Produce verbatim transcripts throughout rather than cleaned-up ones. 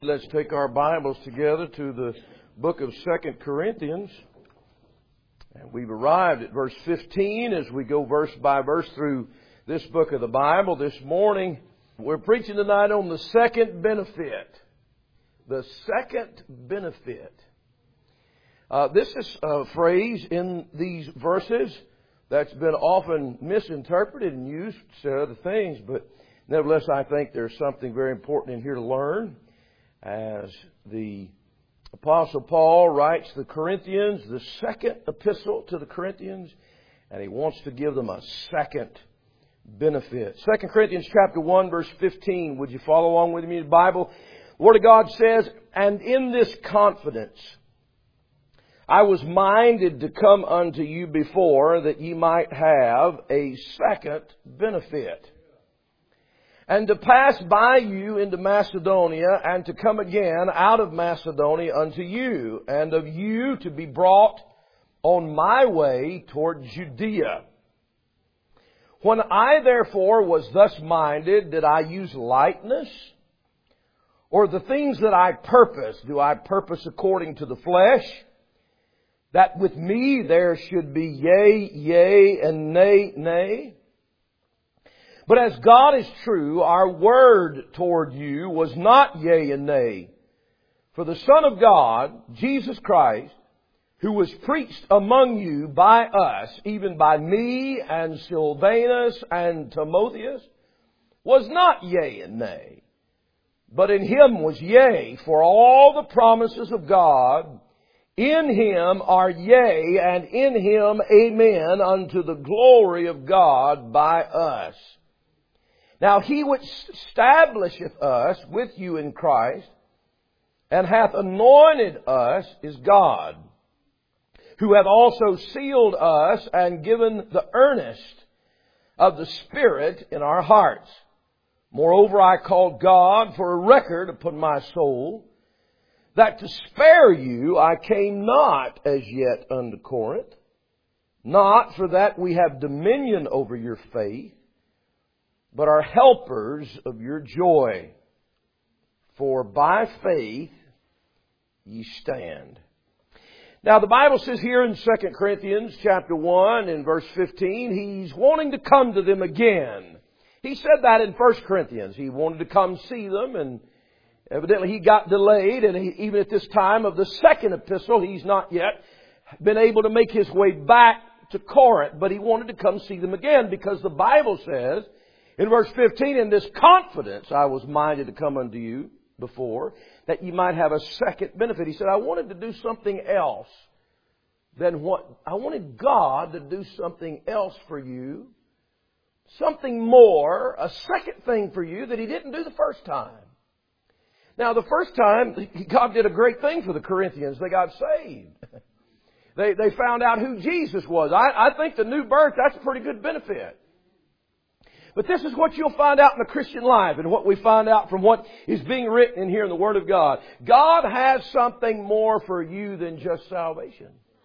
Let's take our Bibles together to the book of Second Corinthians. And we've arrived at verse fifteen as we go verse by verse through this book of the Bible. This morning, we're preaching tonight on the second benefit. The second benefit. Uh, this is a phrase in these verses that's been often misinterpreted and used to say other things, but nevertheless, I think there's something very important in here to learn. As the Apostle Paul writes the Corinthians, the second epistle to the Corinthians, and he wants to give them a second benefit. Second Corinthians chapter one, verse fifteen. Would you follow along with me in the Bible? The Word of God says, "And in this confidence I was minded to come unto you before, that ye might have a second benefit. And to pass by you into Macedonia, and to come again out of Macedonia unto you, and of you to be brought on my way toward Judea. When I therefore was thus minded, did I use lightness? Or the things that I purpose, do I purpose according to the flesh? That with me there should be yea, yea, and nay, nay? But as God is true, our word toward you was not yea and nay. For the Son of God, Jesus Christ, who was preached among you by us, even by me and Silvanus and Timotheus, was not yea and nay. But in Him was yea, for all the promises of God in Him are yea, and in Him amen, unto the glory of God by us. Now He which establisheth us with you in Christ, and hath anointed us, is God, who hath also sealed us and given the earnest of the Spirit in our hearts. Moreover, I call God for a record upon my soul, that to spare you I came not as yet unto Corinth, not for that we have dominion over your faith, but are helpers of your joy. For by faith ye stand." Now the Bible says here in Second Corinthians chapter one in verse fifteen, He's wanting to come to them again. He said that in First Corinthians. He wanted to come see them, and evidently he got delayed. And he, even at this time of the second epistle, he's not yet been able to make his way back to Corinth. But he wanted to come see them again, because the Bible says in verse fifteen, "In this confidence I was minded to come unto you before, that you might have a second benefit." He said, I wanted to do something else than what, I wanted God to do something else for you. Something more, a second thing for you that He didn't do the first time. Now the first time, God did a great thing for the Corinthians. They got saved. They, they found out who Jesus was. I, I think the new birth, that's a pretty good benefit. But this is what you'll find out in the Christian life, and what we find out from what is being written in here in the Word of God. God has something more for you than just salvation.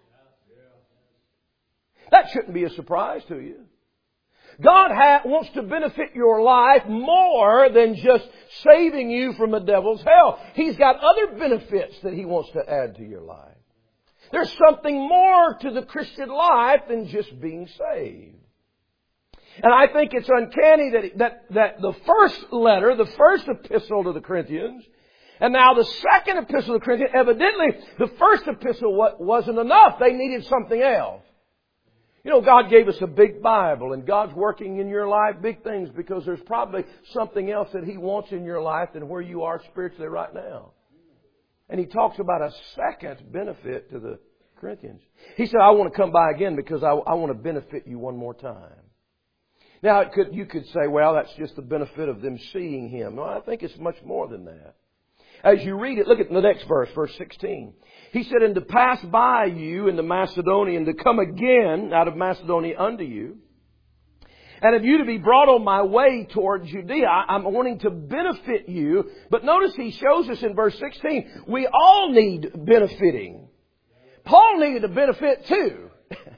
That shouldn't be a surprise to you. God ha- wants to benefit your life more than just saving you from the devil's hell. He's got other benefits that He wants to add to your life. There's something more to the Christian life than just being saved. And I think it's uncanny that, that, that the first letter, the first epistle to the Corinthians, and now the second epistle to the Corinthians, evidently the first epistle wasn't enough. They needed something else. You know, God gave us a big Bible, and God's working in your life big things, because there's probably something else that He wants in your life than where you are spiritually right now. And He talks about a second benefit to the Corinthians. He said, I want to come by again because I, I want to benefit you one more time. Now, it could, you could say, well, that's just the benefit of them seeing Him. No, I think it's much more than that. As you read it, look at the next verse, verse sixteen. He said, "And to pass by you into Macedonia, and to come again out of Macedonia unto you, and of you to be brought on my way toward Judea." I'm wanting to benefit you. But notice he shows us in verse sixteen, we all need benefiting. Paul needed a benefit too.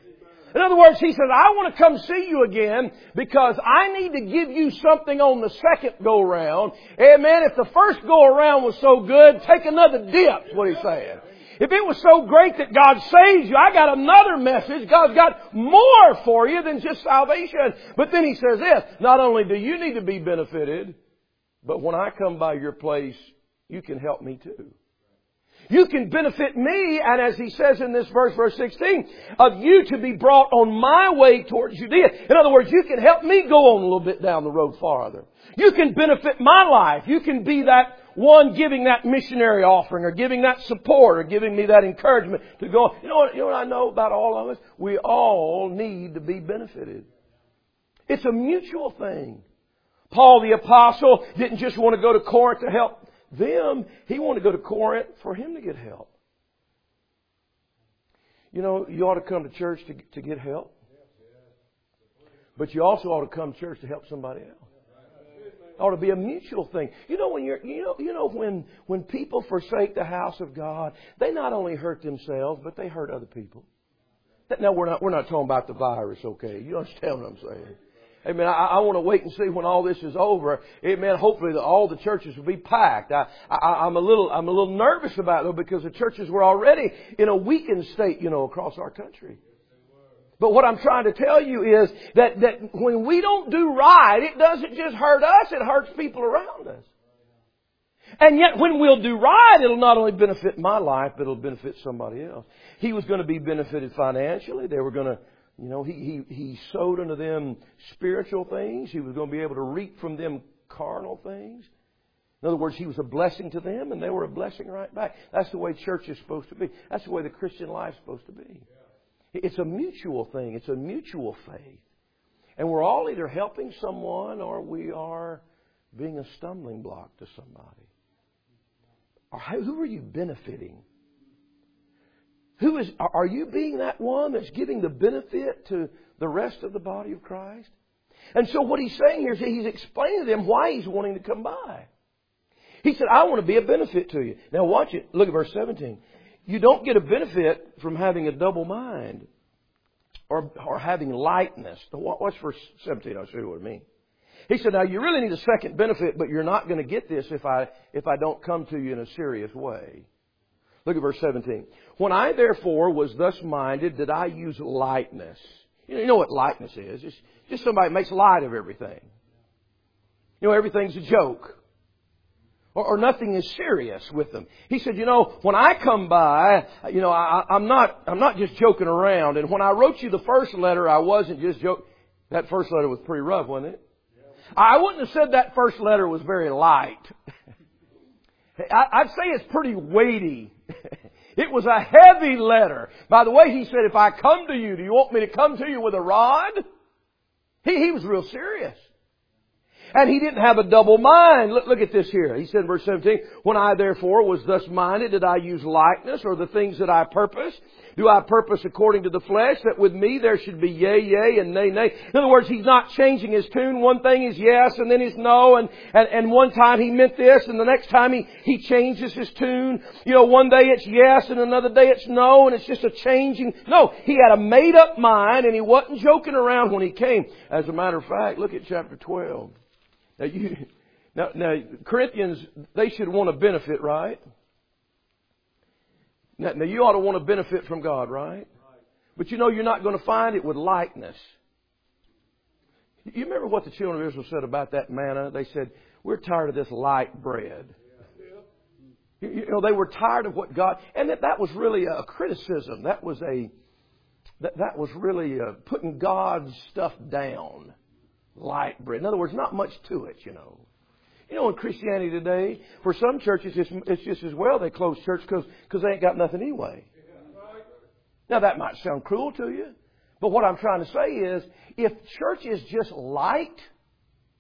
In other words, he says, I want to come see you again because I need to give you something on the second go-around. Amen. If the first go-around was so good, take another dip, is what he's saying. If it was so great that God saves you, I got another message. God's got more for you than just salvation. But then he says this, not only do you need to be benefited, but when I come by your place, you can help me too. You can benefit me, and as he says in this verse, verse sixteen, of you to be brought on my way towards Judea. In other words, you can help me go on a little bit down the road farther. You can benefit my life. You can be that one giving that missionary offering or giving that support or giving me that encouragement to go. You know what, you know what I know about all of us? We all need to be benefited. It's a mutual thing. Paul the Apostle didn't just want to go to Corinth to help them. He wanted to go to Corinth for him to get help. You know, you ought to come to church to, to get help. But you also ought to come to church to help somebody else. It ought to be a mutual thing. You know, when you're, you know, you know, when, when people forsake the house of God, they not only hurt themselves, but they hurt other people. Now, we're not, we're not talking about the virus, okay? You understand what I'm saying? Amen. I, I want to wait and see when all this is over. Amen. Hopefully, the, all the churches will be packed. I, I, I'm a little, I'm a little nervous about it because the churches were already in a weakened state, you know, across our country. But what I'm trying to tell you is that, that when we don't do right, it doesn't just hurt us, it hurts people around us. And yet when we'll do right, it'll not only benefit my life, but it'll benefit somebody else. He was going to be benefited financially. They were going to, you know, he, he, he sowed unto them spiritual things. He was going to be able to reap from them carnal things. In other words, he was a blessing to them and they were a blessing right back. That's the way church is supposed to be. That's the way the Christian life is supposed to be. It's a mutual thing. It's a mutual faith. And we're all either helping someone or we are being a stumbling block to somebody. Or who are you benefiting? Who is, are you being that one that's giving the benefit to the rest of the body of Christ? And so what he's saying here is he's explaining to them why he's wanting to come by. He said, I want to be a benefit to you. Now watch it. Look at verse seventeen. You don't get a benefit from having a double mind or, or having lightness. Watch verse seventeen. I'll show you what I mean. He said, now you really need a second benefit, but you're not going to get this if I, if I don't come to you in a serious way. Look at verse seventeen. When I therefore was thus minded, did I use lightness? You know what lightness is? It's just somebody makes light of everything. You know, everything's a joke. Or, or nothing is serious with them. He said, you know, when I come by, you know, I, I'm not, I'm not just joking around. And when I wrote you the first letter, I wasn't just joking. That first letter was pretty rough, wasn't it? I wouldn't have said that first letter was very light. I'd say it's pretty weighty. It was a heavy letter. By the way, he said, if I come to you, do you want me to come to you with a rod? He, he was real serious. And he didn't have a double mind. Look, look at this here. He said in verse seventeen, when I therefore was thus minded, did I use likeness or the things that I purpose? Do I purpose according to the flesh that with me there should be yea, yea and nay, nay? In other words, he's not changing his tune. One thing is yes and then is no. And, and, and one time he meant this and the next time he, he changes his tune. You know, one day it's yes and another day it's no and it's just a changing. No, he had a made up mind and he wasn't joking around when he came. As a matter of fact, look at chapter twelve. Now, you, now, now, Corinthians, they should want to benefit, right? Now, now, you ought to want to benefit from God, right? But you know you're not going to find it with lightness. You remember what the children of Israel said about that manna? They said, we're tired of this light bread. You, you know, they were tired of what God... And that, that was really a criticism. That was a... That, that was really a putting God's stuff down. Light bread. In other words, not much to it, you know. You know, in Christianity today, for some churches, it's, it's just as well they close church because because they ain't got nothing anyway. Now, that might sound cruel to you, but what I'm trying to say is, if church is just light,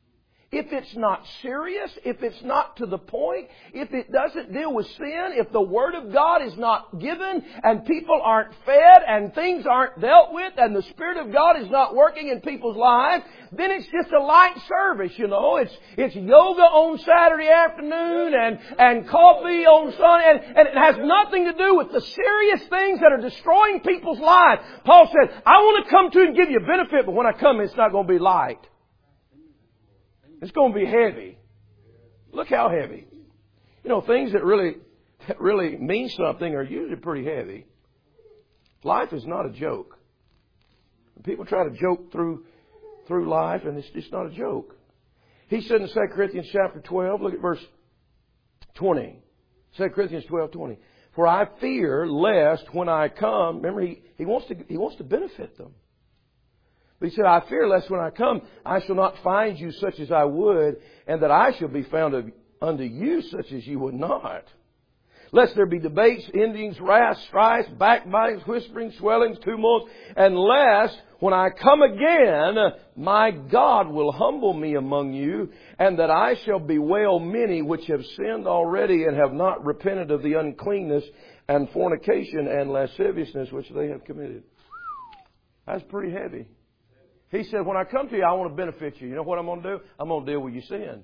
if it's not serious, if it's not to the point, if it doesn't deal with sin, if the Word of God is not given and people aren't fed and things aren't dealt with and the Spirit of God is not working in people's lives, then it's just a light service, you know. It's it's yoga on Saturday afternoon and, and coffee on Sunday, and, and it has nothing to do with the serious things that are destroying people's lives. Paul said, I want to come to you and give you a benefit, but when I come, it's not going to be light. It's going to be heavy. Look how heavy. You know, things that really that really mean something are usually pretty heavy. Life is not a joke. People try to joke through through life, and it's just not a joke. He said in Second Corinthians chapter twelve, look at verse twenty. Second Corinthians twelve twenty. For I fear lest when I come, remember he, he wants to he wants to benefit them. But he said, I fear lest when I come, I shall not find you such as I would, and that I shall be found of, unto you such as you would not. Lest there be debates, envyings, wrath, strife, backbitings, whisperings, swellings, tumults, and lest when I come again, my God will humble me among you, and that I shall bewail many which have sinned already and have not repented of the uncleanness and fornication and lasciviousness which they have committed. That's pretty heavy. He said, when I come to you, I want to benefit you. You know what I'm going to do? I'm going to deal with your sin.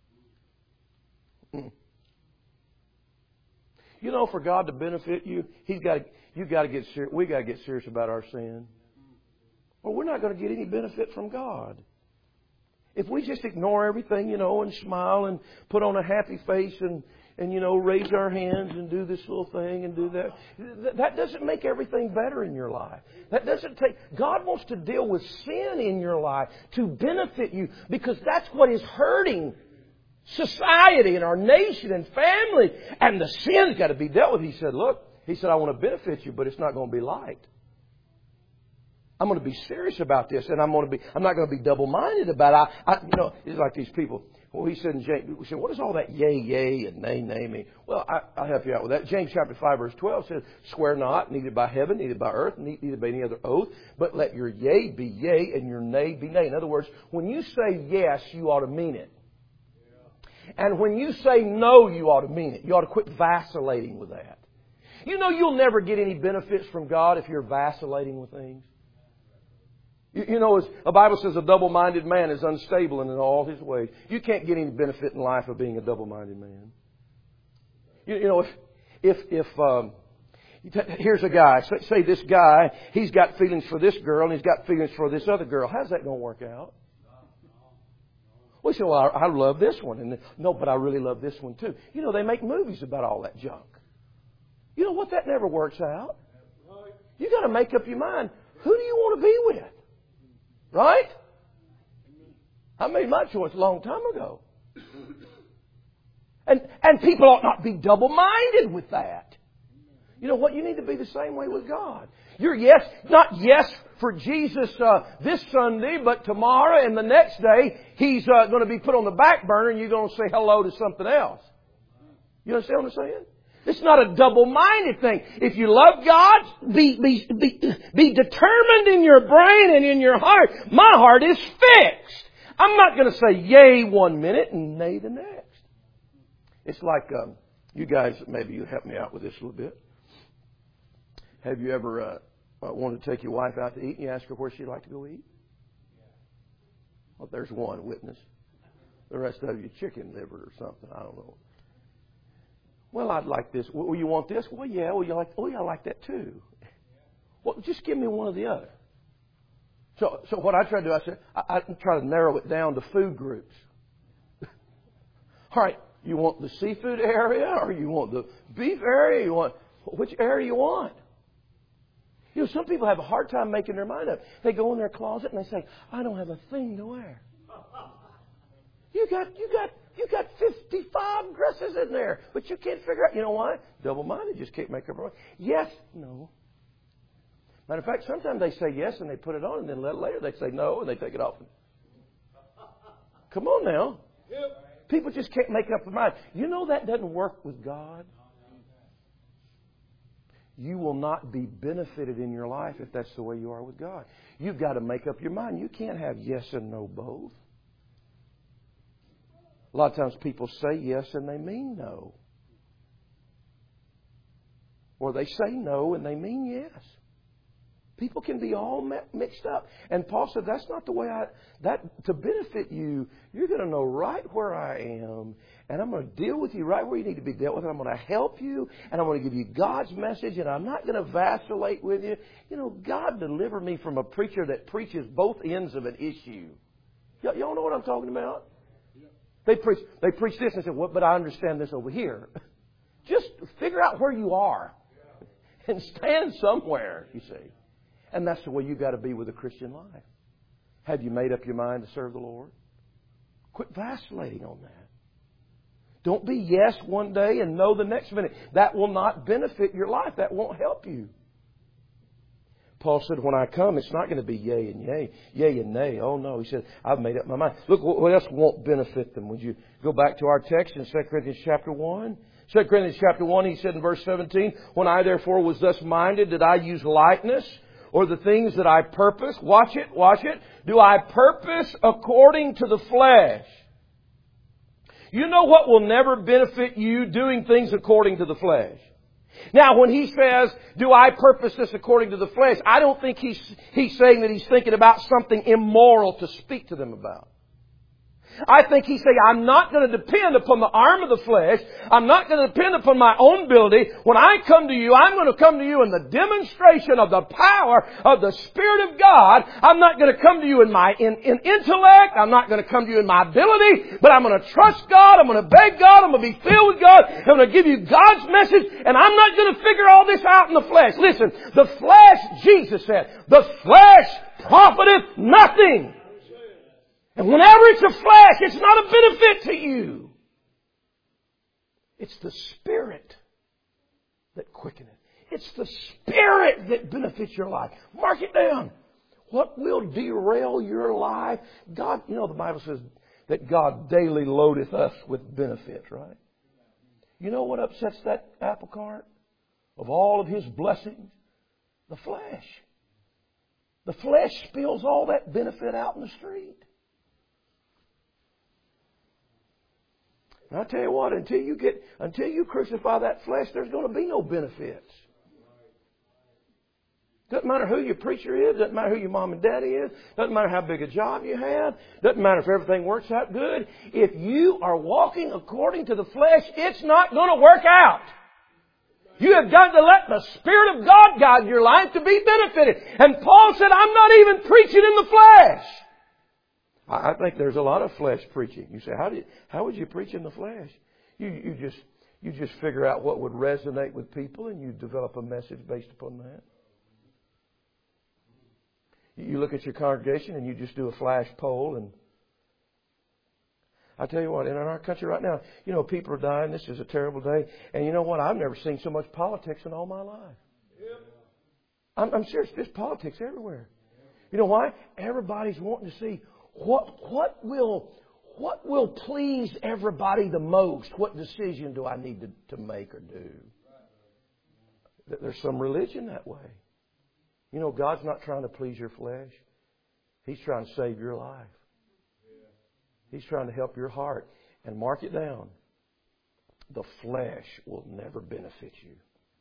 You know, for God to benefit you, He's got to, you got to get serious. We got to get serious about our sin. Well, we're not going to get any benefit from God. If we just ignore everything, you know, and smile and put on a happy face and, and, you know, raise our hands and do this little thing and do that, that doesn't make everything better in your life. That doesn't take... God wants to deal with sin in your life to benefit you, because that's what is hurting society and our nation and family. And the sin's got to be dealt with. He said, look, He said, I want to benefit you, but it's not going to be light. I'm going to be serious about this, and I'm going to be. I'm not going to be double-minded about it. I, I, you know, it's like these people. Well, he said in James, we said, what does all that yea, yea, and nay, nay mean? Well, I, I'll help you out with that. James chapter five, verse twelve says, swear not, neither by heaven, neither by earth, neither by any other oath, but let your yea be yea, and your nay be nay. In other words, when you say yes, you ought to mean it. And when you say no, you ought to mean it. You ought to quit vacillating with that. You know, you'll never get any benefits from God if you're vacillating with things. You, you know, as the Bible says, a double-minded man is unstable in all his ways. You can't get any benefit in life of being a double-minded man. You, you know, if if if um, here's a guy. Say, say this guy, he's got feelings for this girl and he's got feelings for this other girl. How's that going to work out? Well, you say, well, I, I love this one, and no, but I really love this one too. You know, they make movies about all that junk. You know what? That never works out. You got to make up your mind. Who do you want to be with? Right? I made my choice a long time ago. And and people ought not be double-minded with that. You know what? You need to be the same way with God. You're yes, not yes for Jesus uh, this Sunday, but tomorrow and the next day, He's uh, going to be put on the back burner and you're going to say hello to something else. You understand what I'm saying? It's not a double-minded thing. If you love God, be, be, be, be determined in your brain and in your heart. My heart is fixed. I'm not going to say yay one minute and nay the next. It's like, um, you guys, maybe you help me out with this a little bit. Have you ever uh, wanted to take your wife out to eat and you ask her where she'd like to go eat? Well, there's one witness. The rest of you chicken liver or something. I don't know. Well, I'd like this. Well, you want this? Well, yeah. Well, you like? Oh, yeah, I like that too. Well, just give me one or the other. So, so what I try to do, I said, I, I try to narrow it down to food groups. All right, you want the seafood area, or you want the beef area? You want which area you want? You know, some people have a hard time making their mind up. They go in their closet and they say, "I don't have a thing to wear." You got, you got. You got fifty-five dresses in there, but you can't figure out. You know why? Double-minded, just can't make up their mind. Yes, no. Matter of fact, sometimes they say yes and they put it on, and then a little later they say no and they take it off. Come on now. People just can't make up their mind. You know that doesn't work with God. You will not be benefited in your life if that's the way you are with God. You've got to make up your mind. You can't have yes and no both. A lot of times people say yes and they mean no. Or they say no and they mean yes. People can be all mixed up. And Paul said, that's not the way I... That to benefit you, you're going to know right where I am. And I'm going to deal with you right where you need to be dealt with. And I'm going to help you. And I'm going to give you God's message. And I'm not going to vacillate with you. You know, God delivered me from a preacher that preaches both ends of an issue. Y- y'all know what I'm talking about? They preach, they preach this and say, well, but I understand this over here. Just figure out where you are. And stand somewhere, you see. And that's the way you've got to be with a Christian life. Have you made up your mind to serve the Lord? Quit vacillating on that. Don't be yes one day and no the next minute. That will not benefit your life. That won't help you. Paul said, when I come, it's not going to be yea and yea, yea and nay. Oh no, he said, I've made up my mind. Look, what else won't benefit them? Would you go back to our text in Second Corinthians chapter one? Second Corinthians chapter one, he said in verse seventeen, when I therefore was thus minded, did I use lightness or the things that I purpose? Watch it, watch it. Do I purpose according to the flesh? You know what will never benefit you? Doing things according to the flesh. Now, when he says, do I purpose this according to the flesh, I don't think he's, he's saying that he's thinking about something immoral to speak to them about. I think he's saying, I'm not going to depend upon the arm of the flesh. I'm not going to depend upon my own ability. When I come to you, I'm going to come to you in the demonstration of the power of the Spirit of God. I'm not going to come to you in my in, in intellect. I'm not going to come to you in my ability. But I'm going to trust God. I'm going to beg God. I'm going to be filled with God. I'm going to give you God's message. And I'm not going to figure all this out in the flesh. Listen, the flesh, Jesus said, the flesh profiteth nothing. And whenever it's a flesh, it's not a benefit to you. It's the Spirit that quickeneth. It's the Spirit that benefits your life. Mark it down. What will derail your life? God, you know, the Bible says that God daily loadeth us with benefits, right? You know what upsets that apple cart of all of His blessings? The flesh. The flesh spills all that benefit out in the street. And I tell you what, until you get, until you crucify that flesh, there's going to be no benefits. Doesn't matter who your preacher is. Doesn't matter who your mom and daddy is. Doesn't matter how big a job you have. Doesn't matter if everything works out good. If you are walking according to the flesh, it's not going to work out. You have got to let the Spirit of God guide your life to be benefited. And Paul said, I'm not even preaching in the flesh. I think there's a lot of flesh preaching. You say, how do you, how would you preach in the flesh? You, you just, you just figure out what would resonate with people and you develop a message based upon that. You look at your congregation and you just do a flash poll. And I tell you what, in our country right now, you know, people are dying. This is a terrible day. And you know what? I've never seen so much politics in all my life. I'm, I'm serious. There's politics everywhere. You know why? Everybody's wanting to see What what will what will please everybody the most? What decision do I need to, to make or do? There's some religion that way. You know, God's not trying to please your flesh. He's trying to save your life. He's trying to help your heart. And mark it down. The flesh will never benefit you.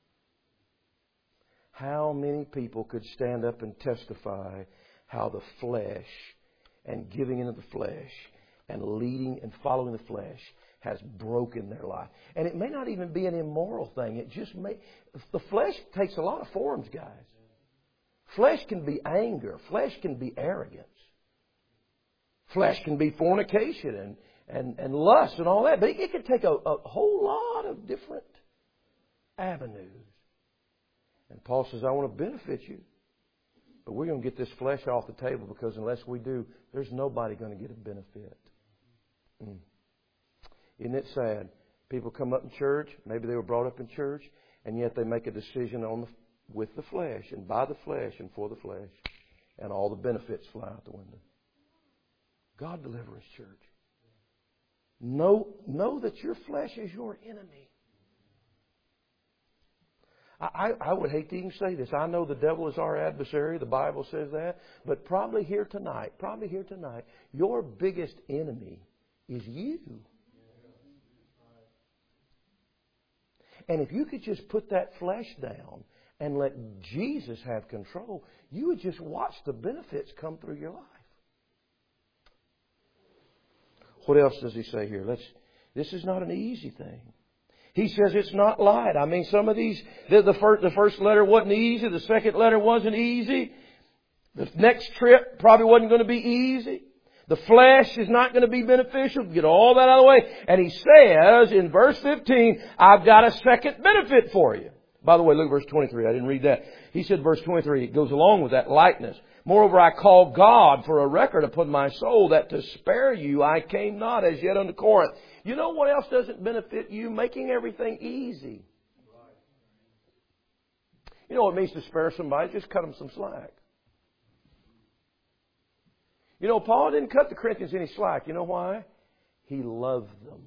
How many people could stand up and testify how the flesh and giving into the flesh and leading and following the flesh has broken their life. And it may not even be an immoral thing. It just may... The flesh takes a lot of forms, guys. Flesh can be anger. Flesh can be arrogance. Flesh can be fornication and, and, and lust and all that. But it, it can take a, a whole lot of different avenues. And Paul says, I want to benefit you. But we're going to get this flesh off the table because unless we do, there's nobody going to get a benefit. Mm. Isn't it sad? People come up in church, maybe they were brought up in church, and yet they make a decision on the, with the flesh and by the flesh and for the flesh. And all the benefits fly out the window. God deliver His church. Know, know that your flesh is your enemy. I, I would hate to even say this. I know the devil is our adversary. The Bible says that. But probably here tonight, probably here tonight, your biggest enemy is you. And if you could just put that flesh down and let Jesus have control, you would just watch the benefits come through your life. What else does he say here? Let's. This is not an easy thing. He says it's not light. I mean, some of these, the, the, first, the first letter wasn't easy. The second letter wasn't easy. The next trip probably wasn't going to be easy. The flesh is not going to be beneficial. Get all that out of the way. And he says in verse fifteen, I've got a second benefit for you. By the way, look at verse twenty-three. I didn't read that. He said, verse twenty-three, it goes along with that lightness. Moreover, I call God for a record upon my soul that to spare you I came not as yet unto Corinth. You know what else doesn't benefit you? Making everything easy. You know what it means to spare somebody? Just cut them some slack. You know, Paul didn't cut the Corinthians any slack. You know why? He loved them.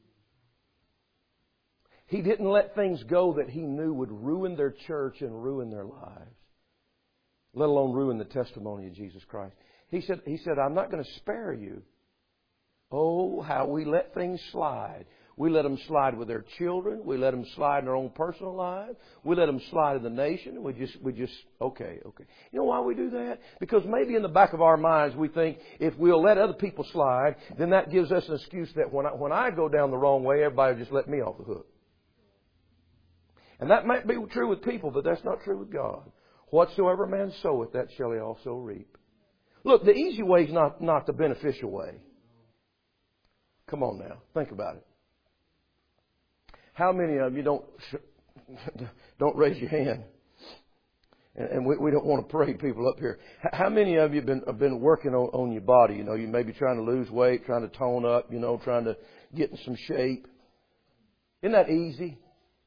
He didn't let things go that he knew would ruin their church and ruin their lives, let alone ruin the testimony of Jesus Christ. He said, he said, I'm not going to spare you. Oh, how we let things slide. We let them slide with their children. We let them slide in their own personal lives. We let them slide in the nation. We just, we just, okay, okay. You know why we do that? Because maybe in the back of our minds we think if we'll let other people slide, then that gives us an excuse that when I, when I go down the wrong way, everybody will just let me off the hook. And that might be true with people, but that's not true with God. Whatsoever man soweth, that shall he also reap. Look, the easy way is not, not the beneficial way. Come on now, think about it. How many of you don't don't raise your hand? And, and we, we don't want to parade people up here. How many of you have been have been working on, on your body? You know, you may be trying to lose weight, trying to tone up, you know, trying to get in some shape. Isn't that easy?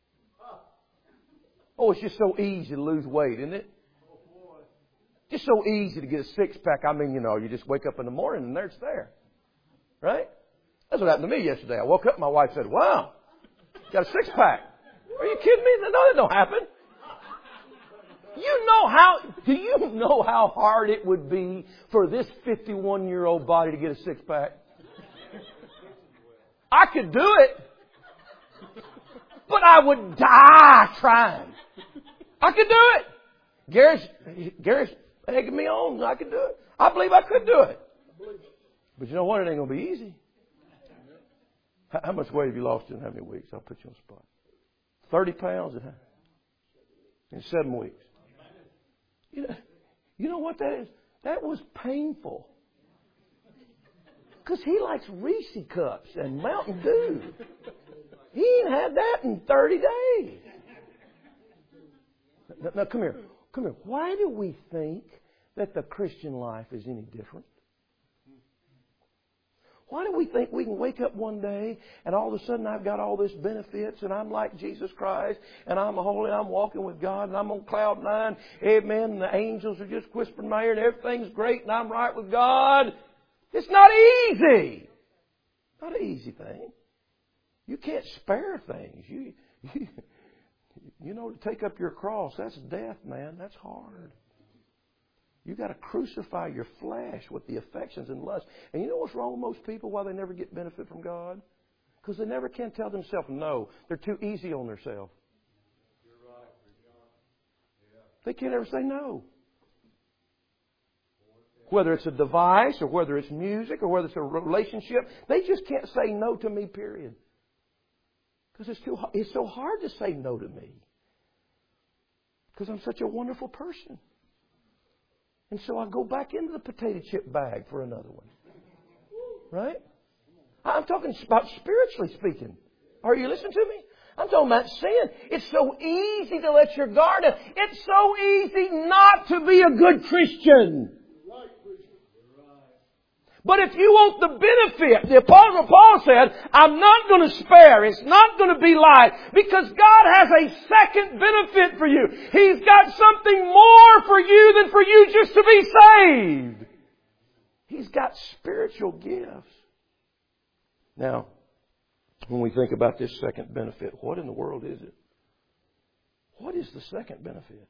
Oh, it's just so easy to lose weight, isn't it? Just so easy to get a six pack. I mean, you know, you just wake up in the morning and there it's there, right? That's what happened to me yesterday. I woke up and my wife said, "Wow, got a six pack." Are you kidding me? No, that don't happen. You know how, do you know how hard it would be for this fifty-one-year-old body to get a six pack? I could do it, but I would die trying. I could do it. Gary's, Gary's egging me on. I could do it. I believe I could do it. But you know what? It ain't going to be easy. How much weight have you lost in how many weeks? I'll put you on the spot. thirty pounds in, in seven weeks. You know, you know what that is? That was painful. Because he likes Reese cups and Mountain Dew. He ain't had that in thirty days. Now, now come here. Come here. Why do we think that the Christian life is any different? Why do we think we can wake up one day and all of a sudden I've got all this benefits and I'm like Jesus Christ and I'm holy, I'm walking with God and I'm on cloud nine, amen, and the angels are just whispering in my ear and everything's great and I'm right with God? It's not easy. Not an easy thing. You can't spare things. You, you, you know, to take up your cross, that's death, man. That's hard. You've got to crucify your flesh with the affections and lusts. And you know what's wrong with most people? Why they never get benefit from God? Because they never can tell themselves no. They're too easy on themselves. They can't ever say no. Whether it's a device or whether it's music or whether it's a relationship, they just can't say no to me, period. Because it's, too, it's so hard to say no to me. Because I'm such a wonderful person. And so I go back into the potato chip bag for another one. Right? I'm talking about spiritually speaking. Are you listening to me? I'm talking about sin. It's so easy to let your guard down. It's so easy not to be a good Christian. But if you want the benefit, the Apostle Paul said, I'm not going to spare. It's not going to be light. Because God has a second benefit for you. He's got something more for you than for you just to be saved. He's got spiritual gifts. Now, when we think about this second benefit, what in the world is it? What is the second benefit?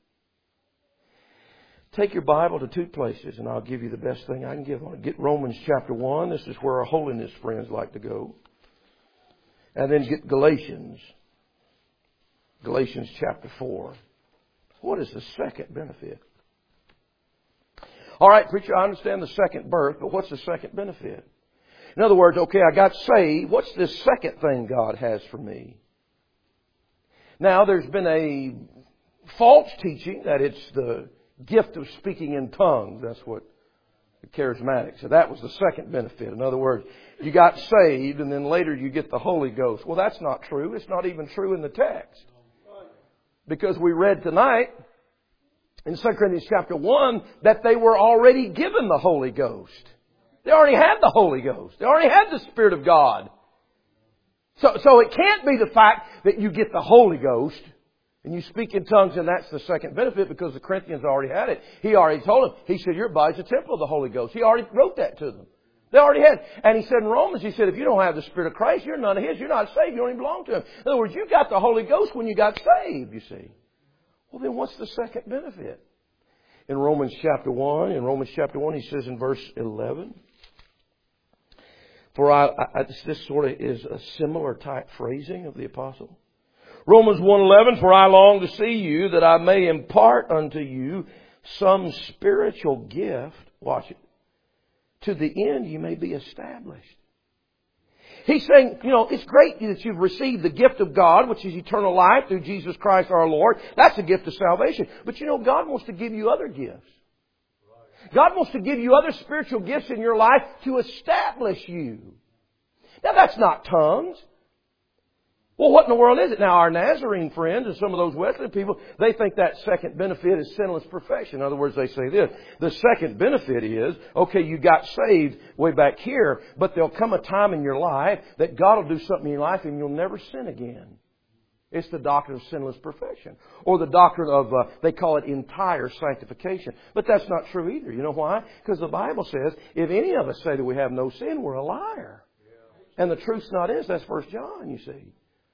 Take your Bible to two places and I'll give you the best thing I can give on it. Get Romans chapter one. This is where our holiness friends like to go. And then get Galatians Galatians chapter four. What is the second benefit? All right, preacher, I understand the second birth, but what's the second benefit? In other words, okay, I got saved. What's this second thing God has for me? Now, there's been a false teaching that it's the gift of speaking in tongues. That's what the charismatics. So that was the second benefit. In other words, you got saved and then later you get the Holy Ghost. Well, that's not true. It's not even true in the text. Because we read tonight in Second Corinthians chapter one that they were already given the Holy Ghost. They already had the Holy Ghost. They already had the Spirit of God. So, so it can't be the fact that you get the Holy Ghost and you speak in tongues and that's the second benefit because the Corinthians already had it. He already told them. He said, your body's a temple of the Holy Ghost. He already wrote that to them. They already had. And he said in Romans, he said, if you don't have the Spirit of Christ, you're none of His. You're not saved. You don't even belong to Him. In other words, you got the Holy Ghost when you got saved, you see. Well, then what's the second benefit? In Romans chapter one, in Romans chapter one, he says in verse eleven, for I, I this sort of is a similar type phrasing of the apostle. Romans one eleven, for I long to see you that I may impart unto you some spiritual gift. Watch it. To the end you may be established. He's saying, you know, it's great that you've received the gift of God, which is eternal life through Jesus Christ our Lord. That's a gift of salvation. But you know, God wants to give you other gifts. God wants to give you other spiritual gifts in your life to establish you. Now that's not tongues. Well, what in the world is it? Now, our Nazarene friends and some of those Wesleyan people, they think that second benefit is sinless perfection. In other words, they say this. The second benefit is, okay, you got saved way back here, but there'll come a time in your life that God will do something in your life and you'll never sin again. It's the doctrine of sinless perfection. Or the doctrine of, uh, they call it entire sanctification. But that's not true either. You know why? Because the Bible says, if any of us say that we have no sin, we're a liar. And the truth's not in us. That's First John, you see.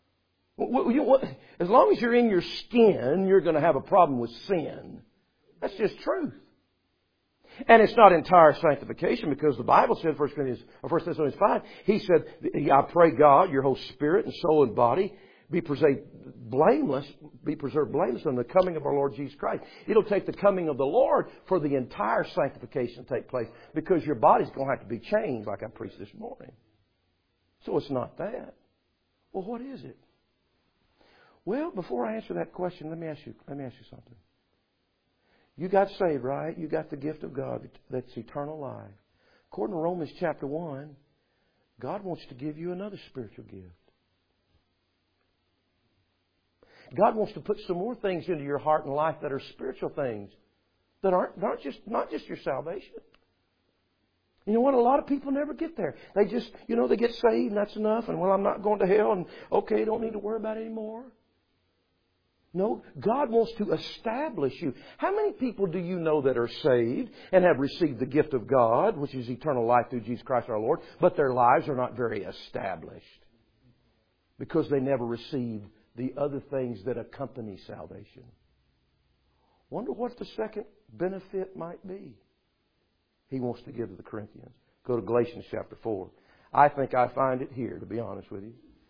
As long as you're in your skin, you're going to have a problem with sin. That's just truth. And it's not entire sanctification because the Bible said, First Corinthians, or First Thessalonians five, He said, I pray God, your whole spirit and soul and body be preserved blameless, be preserved blameless in the coming of our Lord Jesus Christ. It'll take the coming of the Lord for the entire sanctification to take place because your body's going to have to be changed like I preached this morning. So it's not that. Well, what is it? Well, before I answer that question, let me ask you, let me ask you something. You got saved, right? You got the gift of God. That's eternal life. According to Romans chapter one, God wants to give you another spiritual gift. God wants to put some more things into your heart and life that are spiritual things. That aren't, not just, not just your salvation. You know what? A lot of people never get there. They just, you know, they get saved and that's enough. And well, I'm not going to hell and okay, don't need to worry about it anymore. No, God wants to establish you. How many people do you know that are saved and have received the gift of God, which is eternal life through Jesus Christ our Lord, but their lives are not very established because they never received the other things that accompany salvation? Wonder what the second benefit might be He wants to give to the Corinthians. Go to Galatians chapter four. I think I find it here, to be honest with you.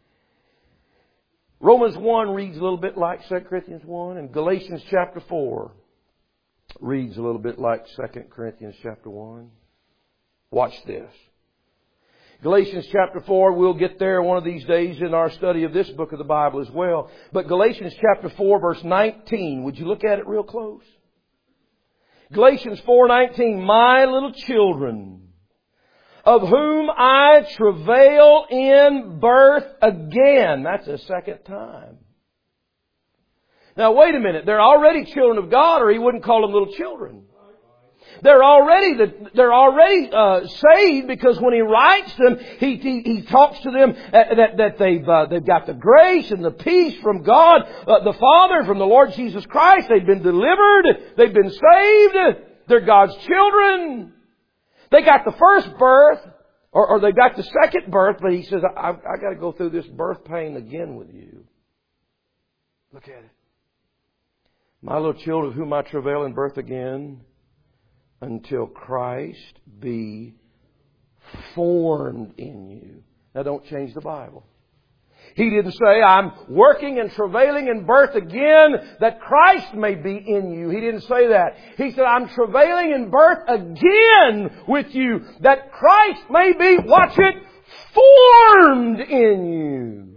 Romans one reads a little bit like Second Corinthians one, and Galatians chapter four reads a little bit like Second Corinthians chapter one. Watch this. Galatians chapter four, we'll get there one of these days in our study of this book of the Bible as well. But Galatians chapter four, verse nineteen, would you look at it real close? Galatians four nineteen, my little children, of whom I travail in birth again. That's a second time. Now wait a minute. They're already children of God, or He wouldn't call them little children. They're already the, they're already uh, saved because when He writes them, He He, he talks to them uh, that that they've uh, they've got the grace and the peace from God, uh, the Father, from the Lord Jesus Christ. They've been delivered. They've been saved. They're God's children. They got the first birth, or, or they got the second birth, but He says, I, I got to go through this birth pain again with you. Look at it. My little children, of whom I travail in birth again, until Christ be formed in you. Now don't change the Bible. He didn't say, I'm working and travailing in birth again that Christ may be in you. He didn't say that. He said, I'm travailing in birth again with you that Christ may be, watch it, formed in you.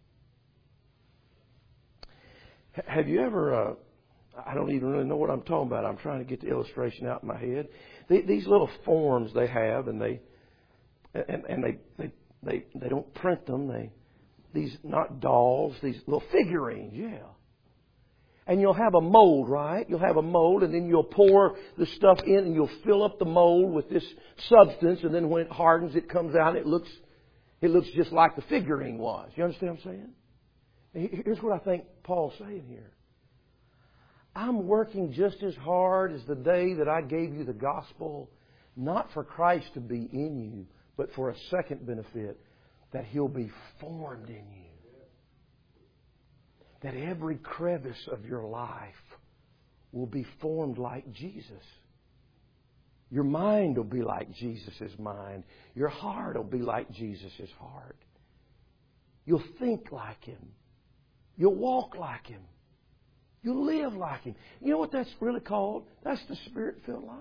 Have you ever, uh, I don't even really know what I'm talking about. I'm trying to get the illustration out in my head. These little forms they have, and they, and, and they, they, they, they don't print them. They, these, not dolls, these little figurines, yeah. And you'll have a mold, right? You'll have a mold, and then you'll pour the stuff in, and you'll fill up the mold with this substance, and then when it hardens, it comes out, and it looks, it looks just like the figurine was. You understand what I'm saying? Here's what I think Paul's saying here. I'm working just as hard as the day that I gave you the gospel, not for Christ to be in you, but for a second benefit, that He'll be formed in you. That every crevice of your life will be formed like Jesus. Your mind will be like Jesus' mind. Your heart will be like Jesus' heart. You'll think like Him. You'll walk like Him. You'll live like Him. You know what that's really called? That's the Spirit-filled life.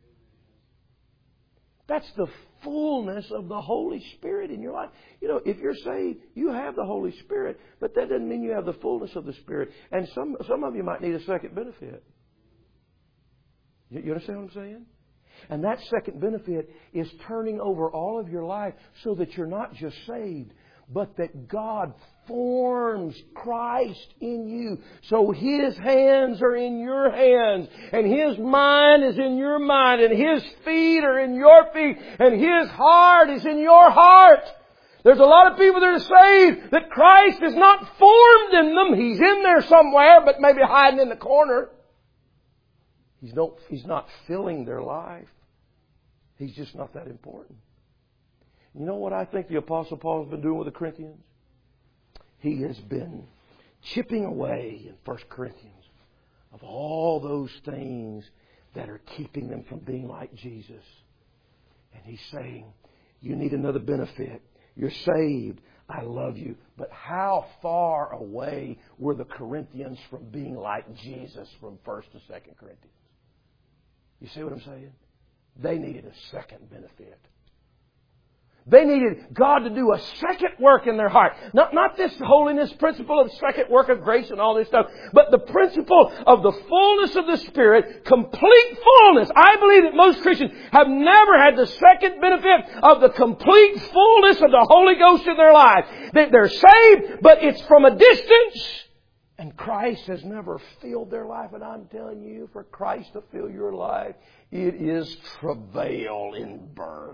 That's the fullness of the Holy Spirit in your life. You know, if you're saved, you have the Holy Spirit, but that doesn't mean you have the fullness of the Spirit. And some some of you might need a second benefit. You, you understand what I'm saying? And that second benefit is turning over all of your life so that you're not just saved, but that God forms Christ in you. So His hands are in your hands, and His mind is in your mind, and His feet are in your feet, and His heart is in your heart. There's a lot of people that are saved that Christ is not formed in them. He's in there somewhere, but maybe hiding in the corner. He's not, he's not filling their life. He's just not that important. You know what I think the Apostle Paul has been doing with the Corinthians? He has been chipping away in First Corinthians of all those things that are keeping them from being like Jesus. And he's saying, you need another benefit. You're saved. I love you. But how far away were the Corinthians from being like Jesus from First to Second Corinthians? You see what I'm saying? They needed a second benefit. They needed God to do a second work in their heart. Not, not this holiness principle of second work of grace and all this stuff, but the principle of the fullness of the Spirit, complete fullness. I believe that most Christians have never had the second benefit of the complete fullness of the Holy Ghost in their life. They, they're saved, but it's from a distance. And Christ has never filled their life. And I'm telling you, for Christ to fill your life, it is travail in birth.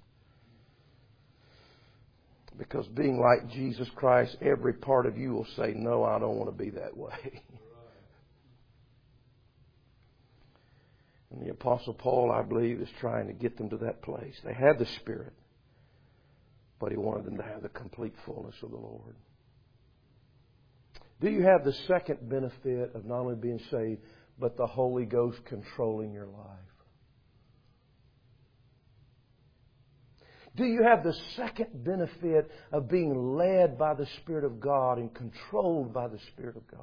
Because being like Jesus Christ, every part of you will say, no, I don't want to be that way. And the Apostle Paul, I believe, is trying to get them to that place. They had the Spirit, but he wanted them to have the complete fullness of the Lord. Do you have the second benefit of not only being saved, but the Holy Ghost controlling your life? Do you have the second benefit of being led by the Spirit of God and controlled by the Spirit of God?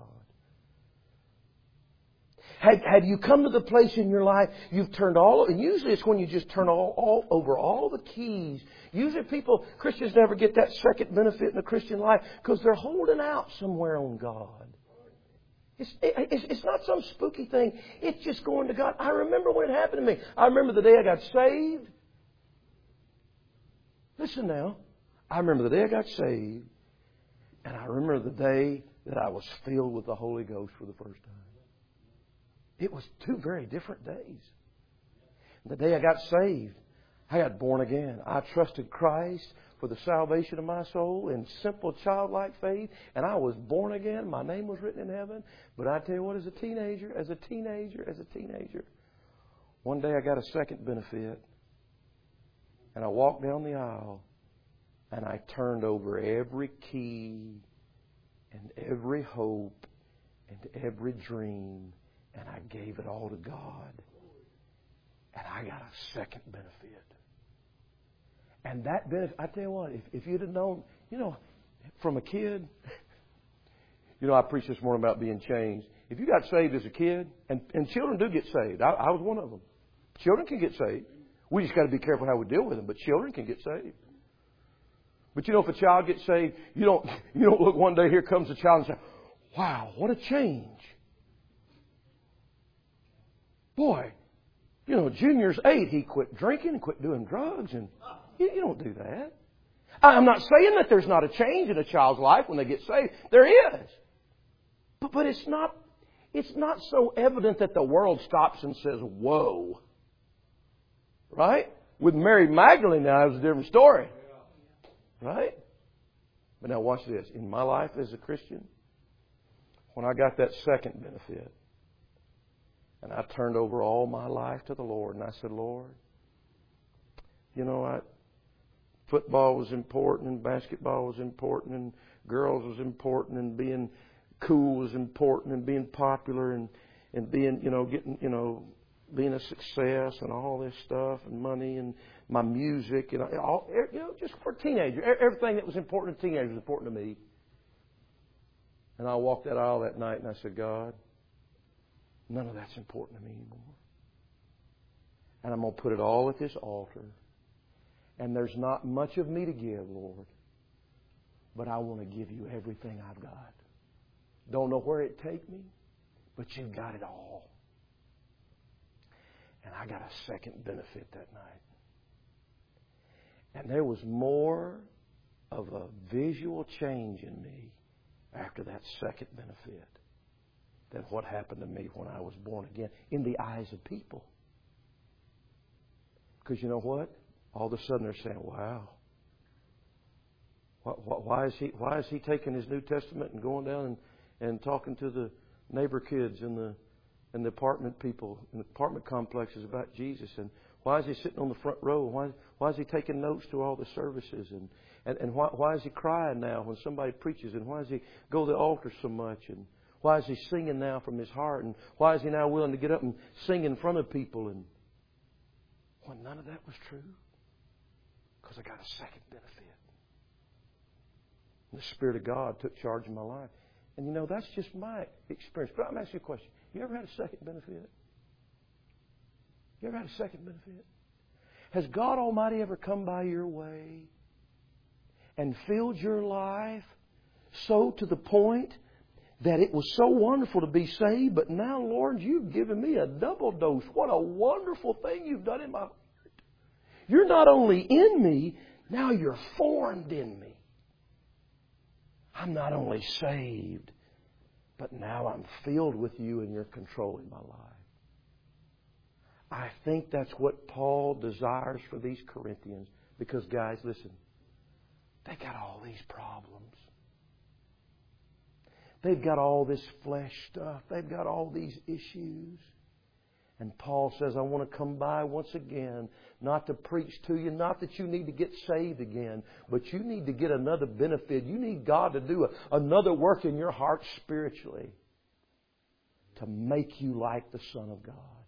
Have, have you come to the place in your life you've turned all, and usually it's when you just turn all, all over all the keys. Usually people, Christians never get that second benefit in the Christian life because they're holding out somewhere on God. It's, it's, it's not some spooky thing. It's just going to God. I remember when it happened to me. I remember the day I got saved. Listen now. I remember the day I got saved, and I remember the day that I was filled with the Holy Ghost for the first time. It was two very different days. The day I got saved, I got born again. I trusted Christ for the salvation of my soul in simple childlike faith, and I was born again. My name was written in heaven. But I tell you what, as a teenager, as a teenager, as a teenager, one day I got a second benefit. And I walked down the aisle, and I turned over every key and every hope and every dream, and I gave it all to God. And I got a second benefit. And that benefit, I tell you what, if, if you'd have known, you know, from a kid. You know, I preached this morning about being changed. If you got saved as a kid, and, and children do get saved. I, I was one of them. Children can get saved. We just got to be careful how we deal with them. But children can get saved. But you know, if a child gets saved, you don't you don't look one day, here comes a child, and say, wow, what a change. Boy, you know, Junior's eight. He quit drinking and quit doing drugs. And you, you don't do that. I'm not saying that there's not a change in a child's life when they get saved. There is. But, but it's not it's not so evident that the world stops and says, whoa. Right? With Mary Magdalene now, it was a different story. Right? But now watch this. In my life as a Christian, when I got that second benefit, and I turned over all my life to the Lord, and I said, Lord, you know, I, football was important, and basketball was important, and girls was important, and being cool was important, and being popular, and, and being, you know, getting, you know, being a success, and all this stuff, and money, and my music, and all, you know, just for a teenager. Everything that was important to teenagers was important to me. And I walked that aisle that night, and I said, God, none of that's important to me anymore. And I'm going to put it all at this altar. And there's not much of me to give, Lord. But I want to give you everything I've got. Don't know where it take me, but you've got it all. And I got a second benefit that night. And there was more of a visual change in me after that second benefit than what happened to me when I was born again in the eyes of people. Because you know what? All of a sudden they're saying, wow, why is he, why is he taking his New Testament and going down and, and talking to the neighbor kids and the and the apartment people in the apartment complexes about Jesus? And why is he sitting on the front row? Why, why is he taking notes to all the services? And, and, and why, why is he crying now when somebody preaches? And why does he go to the altar so much? And why is he singing now from his heart? And why is he now willing to get up and sing in front of people? And well, none of that was true. Because I got a second benefit. And the Spirit of God took charge of my life. And you know, that's just my experience. But I'm asking you a question. You ever had a second benefit? You ever had a second benefit? Has God Almighty ever come by your way and filled your life so to the point that it was so wonderful to be saved, but now, Lord, you've given me a double dose. What a wonderful thing you've done in my heart. You're not only in me, now you're formed in me. I'm not only saved, but now I'm filled with you and you're controlling my life. I think that's what Paul desires for these Corinthians. Because, guys, listen, they got all these problems. They've got all this flesh stuff. They've got all these issues. And Paul says, I want to come by once again, not to preach to you, not that you need to get saved again, but you need to get another benefit. You need God to do a, another work in your heart spiritually to make you like the Son of God.